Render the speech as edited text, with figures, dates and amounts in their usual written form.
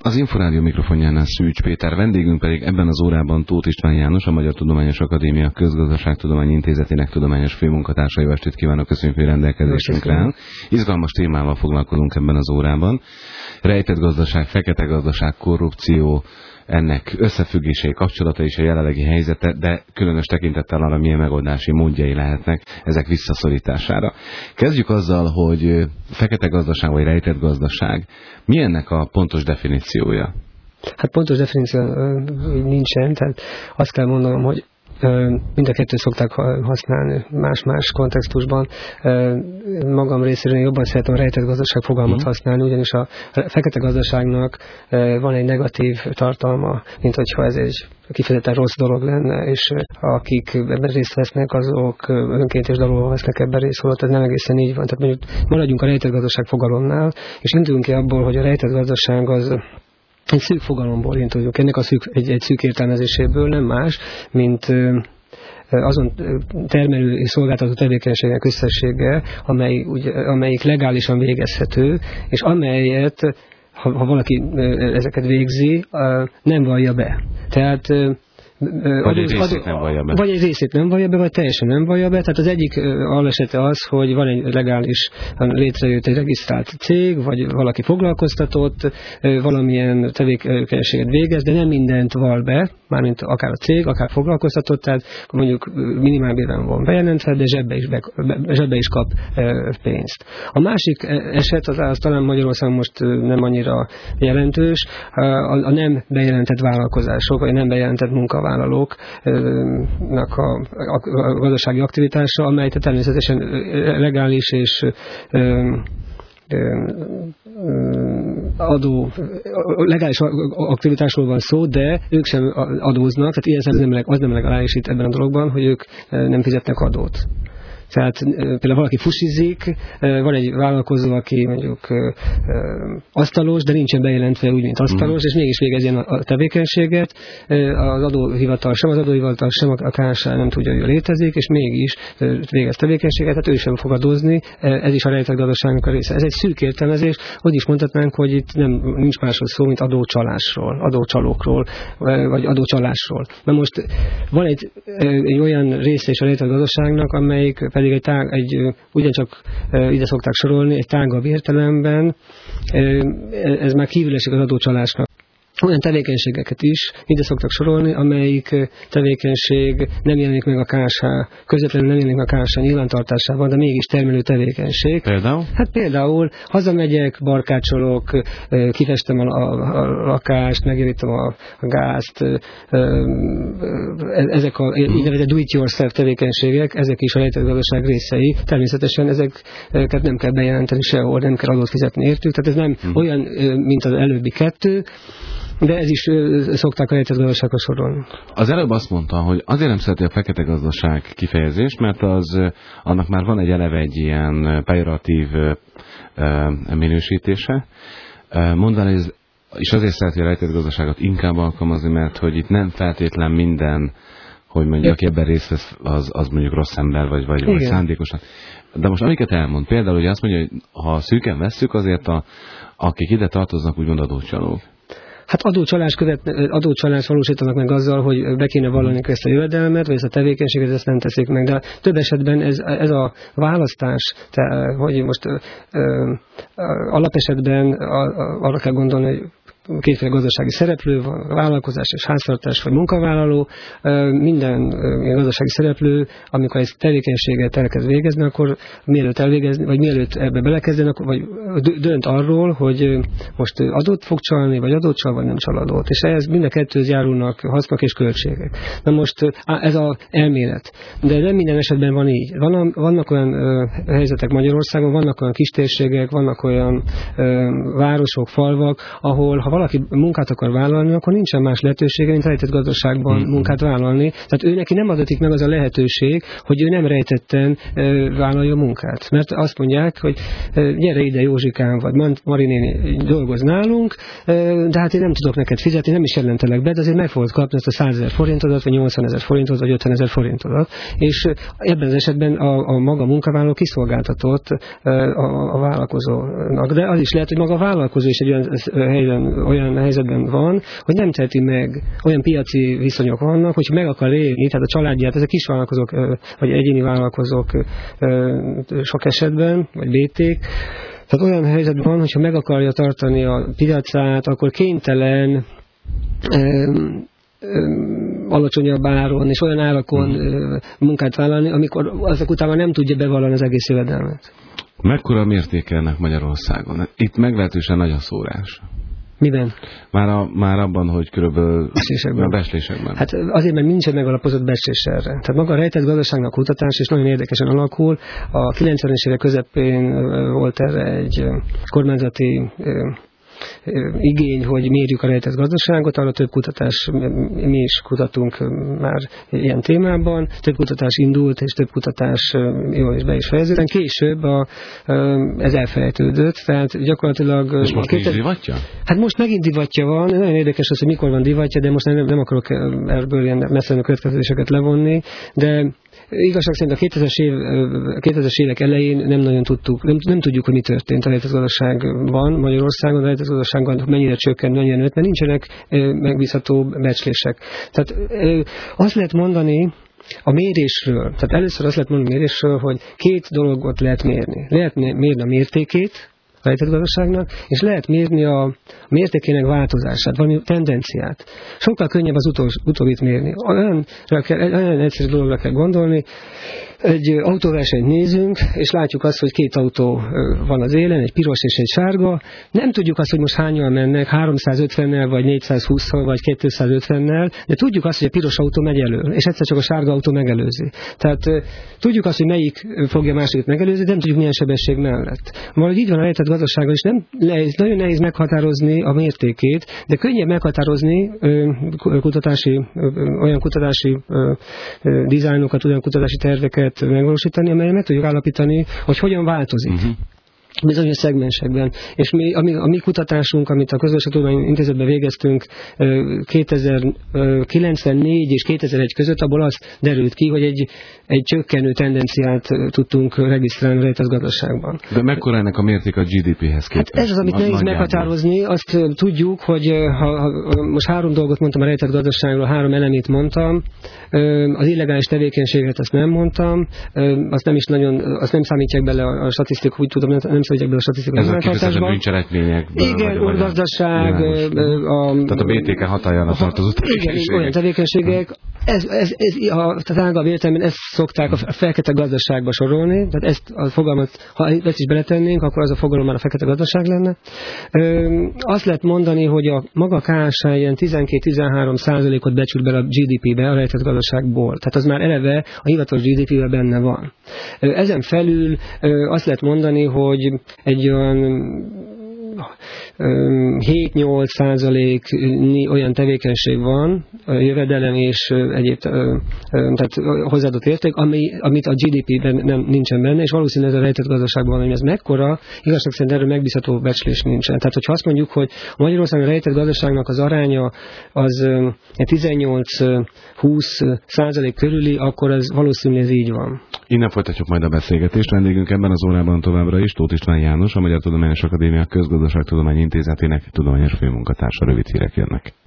Az Inforádió mikrofonjánál Szűcs Péter, vendégünk pedig ebben az órában Tóth István János, a Magyar Tudományos Akadémia Közgazdaságtudományi Intézetének tudományos főmunkatársa. Jó estét kívánok, köszönjük, hogy rendelkezésünkre áll. Izgalmas témával foglalkozunk ebben az órában. Rejtett gazdaság, fekete gazdaság, korrupció, ennek összefüggései, kapcsolata és a jelenlegi helyzete, de különös tekintettel arra, milyen megoldási módjai lehetnek ezek visszaszorítására. Kezdjük azzal, hogy fekete gazdaság vagy rejtett gazdaság. Mi ennek a pontos definíciója? Hát pontos definíció nincsen, tehát azt kell mondanom, hogy mind a kettőt szokták használni más-más kontextusban. Magam részéről jobban szeretem a rejtett gazdaság fogalmat használni, ugyanis a fekete gazdaságnak van egy negatív tartalma, mint hogyha ez egy kifejezetten rossz dolog lenne, és akik ebben részt vesznek, azok önkéntes dalolva vesznek ebben részt, holott ez nem egészen így van. Tehát mondjuk maradjunk a rejtett gazdaság fogalomnál, és indulunk ki abból, hogy a rejtett gazdaság az egy szűk fogalomból induljuk. Ennek egy szűk értelmezéséből nem más, mint azon termelő és szolgáltató tevékenységek összessége, amelyik legálisan végezhető, és amelyet, ha valaki ezeket végzi, nem vallja be. Tehát vagy egy részét nem vallja be. Vagy egy részét nem vallja be, vagy teljesen nem vallja be. Tehát az egyik alesete az, hogy van egy legális létrejött egy regisztrált cég, vagy valaki foglalkoztatott, valamilyen tevékenységet végez, de nem mindent vall be, mármint akár a cég, akár foglalkoztatott, tehát mondjuk minimálbéren van bejelentve, de zsebbe is kap pénzt. A másik eset, az talán Magyarországon most nem annyira jelentős, a nem bejelentett vállalkozások, vagy nem bejelentett munkavállalóknak a gazdasági aktivitása, amely természetesen legális és legális aktivitásról van szó, de ők sem adóznak, tehát ilyen szemben az nem legális itt ebben a dologban, hogy ők nem fizetnek adót. Tehát például valaki fusizik, van egy vállalkozó, aki mondjuk asztalos, de nincsen bejelentve úgy, mint asztalos, és mégis végez ilyen a tevékenységet. Az adóhivatal sem a KSH nem tudja, hogy létezik, és mégis végez tevékenységet, tehát ő sem fog adózni. Ez is a rejtett gazdaságnak a része. Ez egy szűk értelmezés, úgy is mondhatnánk, hogy itt nincs másról szó, mint adócsalásról, adócsalókról, vagy adócsalásról. Na most van egy olyan része is a rejtett gazdaságnak, amelyik pedig ugyancsak ide szokták sorolni, egy tágabb értelemben, ez már kívül esik az adócsalásnak. Olyan tevékenységeket is ide szoktak sorolni, amelyik tevékenység nem jelenik meg a KSH, közvetlenül nem jelenik meg a KSH nyilvántartásában, de mégis termelő tevékenység. Például? Hát például hazamegyek, barkácsolok, kifestem a lakást, megjavítom a gázt, ezek a úgynevezett do-it-yourself tevékenységek, ezek is a rejtett gazdaság részei. Természetesen ezeket nem kell bejelenteni sehol, nem kell adót fizetni értük, tehát ez nem olyan, mint az előbbi kettő, de ez is szokták a rejtett gazdaságra sorolni. Az előbb azt mondta, hogy azért nem szereti a fekete gazdaság kifejezést, mert annak már van eleve egy ilyen pejoratív minősítése. Mondván, és azért szereti a rejtett gazdaságot inkább alkalmazni, mert hogy itt nem feltétlen minden, hogy mondjuk, aki ebben részt vesz, az mondjuk rossz ember, vagy szándékosan. De most amiket elmond, például, hogy azt mondja, hogy ha szűken vesszük, azért akik ide tartoznak, úgymond adócsalók. Hát adócsalást valósítanak meg azzal, hogy be kéne vallani ezt a jövedelmet, vagy ezt a tevékenységet, ezt nem teszik meg. De több esetben ez a választás, hogy most alapesetben arra kell gondolni, hogy kétféle gazdasági szereplő van, vállalkozás és háztartás vagy munkavállaló. Minden gazdasági szereplő, amikor egy tevékenységet elkezd végezni, akkor mielőtt elvégezni, vagy mielőtt ebbe belekezdenek, vagy dönt arról, hogy most adót fog csalni, vagy adót csal, vagy nem csal adót. És ehhez mind a kettőhöz járulnak hasznok és költségek. Na most ez az elmélet. De nem minden esetben van így. Vannak olyan helyzetek Magyarországon, vannak olyan kistérségek, vannak olyan városok, falvak, ahol ha valaki munkát akar vállalni, akkor nincsen más lehetősége, mint rejtett gazdaságban munkát vállalni. Tehát ő neki nem adatik meg az a lehetőség, hogy ő nem rejtetten vállalja munkát. Mert azt mondják, hogy gyere ide Józsikám, vagy Mari néni, dolgozz nálunk, de hát én nem tudok neked fizetni, nem is jelentelek be, de azért meg fogod kapni ezt a 100 000 forintodat, vagy 80 000 forintodat, vagy 50 000 forintodat. És ebben az esetben a maga munkavállaló kiszolgáltatott a vállalkozónak. De az is lehet, hogy maga a vállalkozó is egy olyan helyen olyan helyzetben van, hogy nem teheti meg, olyan piaci viszonyok vannak, hogy meg akar élni, tehát a családját, ezek kis vállalkozók, vagy egyéni vállalkozók sok esetben, vagy BT-k, tehát olyan helyzetben van, hogyha meg akarja tartani a piacát, akkor kénytelen alacsonyabb áron és olyan árakon munkát vállalni, amikor azok után nem tudja bevallani az egész jövedelmet. Mekkora mértéke ennek Magyarországon? Itt meglehetősen nagy a szórás. Miben? Már abban, hogy körülbelül a becslésekben. Hát azért, mert nincsen megalapozott becslés erre. Tehát maga a rejtett gazdaságnak kutatás, és nagyon érdekesen alakul. A 90-es évek közepén volt erre egy kormányzati igény, hogy mérjük a rejtett gazdaságot, arra több kutatás, mi is kutatunk már ilyen témában, több kutatás indult, és több kutatás jól is be is fejeződött. Később ez elfelejtődött, tehát gyakorlatilag... És most nincs divatja? Hát most megint divatja van, nagyon érdekes az, hogy mikor van divatja, de most nem akarok ebből ilyen messze következtetéseket levonni, de igazság szerint a 2000-es évek elején nem nagyon tudtuk, nem tudjuk, hogy mi történt a rejtett gazdaságban Magyarországon, a rejtett gazdaságban mennyire csökkent, mennyire nőtt, mert nincsenek megbízható becslések. Tehát azt lehet mondani a mérésről, tehát először azt lehet mondani a mérésről, hogy két dologot lehet mérni. Lehet mérni a mértékét a rejtett gazdaságnak, és lehet mérni a mértékének változását, valami tendenciát. Sokkal könnyebb az utóbbit mérni. Olyan egyszerű dologra kell gondolni, egy autóversenyt nézünk, és látjuk azt, hogy két autó van az élen, egy piros és egy sárga. Nem tudjuk azt, hogy most hányan mennek, 350-nel, vagy 420-al, vagy 250-nel, de tudjuk azt, hogy a piros autó megy elől, és egyszer csak a sárga autó megelőzi. Tehát tudjuk azt, hogy melyik fogja másikat megelőzni, de nem tudjuk milyen sebesség mellett. Valahogy így van a rejtett gazdaságban, és nagyon nehéz meghatározni a mértékét, de könnyebb meghatározni olyan kutatási dizájnokat, olyan kutatási terveket megvalósítani, amelyen meg tudjuk állapítani, hogy hogyan változik. Bizonyos szegmensekben. És a mi kutatásunk, amit a Közgazdaságtudományi Intézetben végeztünk 2094 és 2001 között, abból az derült ki, hogy egy csökkenő tendenciát tudtunk regisztrálni a rejtett gazdaságban. De mekkora ennek a mérték a GDP-hez képest? Hát ez az, amit nehéz meghatározni. Azt tudjuk, hogy ha most 3 dolgot mondtam a rejtett gazdaságról, 3 elemét mondtam, az illegális tevékenységet azt nem mondtam, azt nem számítják bele a statisztikák, úgy tudom, nem számítják bele a statisztikai nyilvántartásban. Bűncselekmények. Igen, orgazdaság. Tehát a BTK hatály alatt tartozó tevékenységek. Igen, olyan tevékenységek. A tágabb értelemben ezt szokták a fekete gazdaságba sorolni, tehát ezt a fogalmat, ha ezt is beletennénk, akkor az a fogalom már a fekete gazdaság lenne. Azt lehet mondani, hogy a maga KSH ilyen 12-13%-ot becsült bele a GDP-be, a rejtett gazdaságból. Tehát az már eleve a hivatalos GDP-be benne van. Ezen felül azt lehet mondani, hogy egy olyan 7-8% olyan tevékenység van, jövedelem és egyéb tehát hozzáadott érték, amit a GDP-ben nincsen benne, és valószínűleg ez a rejtett gazdaságban van, hogy ez mekkora, igazság szerint erről megbízható becslés nincsen. Tehát, hogyha azt mondjuk, hogy a Magyarországon a rejtett gazdaságnak az aránya az 18-20% körüli, akkor ez valószínűleg ez így van. Innen folytatjuk majd a beszélgetést. Vendégünk ebben az órában továbbra is Tóth István János, a Magyar Tudományos Akadémia Közgazdaságtudományi Intézetének tudományos főmunkatársa. Rövid hírek jönnek.